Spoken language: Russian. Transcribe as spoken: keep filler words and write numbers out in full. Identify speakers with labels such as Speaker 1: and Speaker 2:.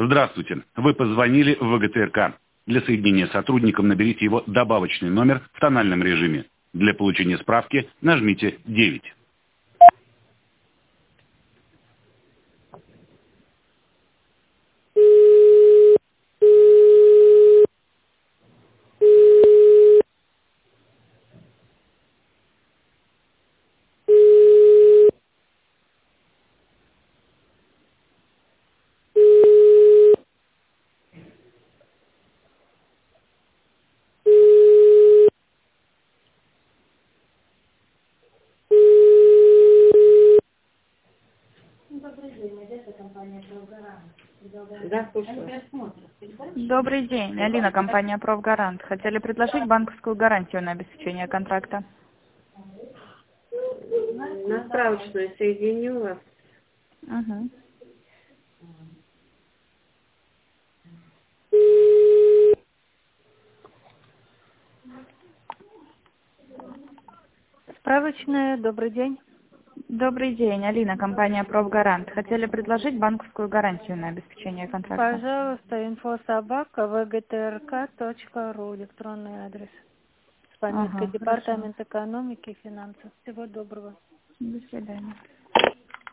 Speaker 1: Здравствуйте. Вы позвонили в ВГТРК. Для соединения с сотрудником наберите его добавочный номер в тональном режиме. Для получения справки нажмите девять.
Speaker 2: Да, слушаю.
Speaker 3: Добрый день, Алина, компания «Профгарант». Хотели предложить банковскую гарантию на обеспечение контракта.
Speaker 2: На справочную соединю вас.
Speaker 3: Угу.
Speaker 4: Справочная, добрый день.
Speaker 3: Добрый день, Алина, компания «Профгарант». Хотели предложить банковскую гарантию на обеспечение контракта.
Speaker 4: Пожалуйста, инфособака вгтрк точка ру, электронный адрес. С пометкой
Speaker 3: Ага,
Speaker 4: Департамент
Speaker 3: хорошо.
Speaker 4: экономики и финансов. Всего доброго.
Speaker 3: До свидания.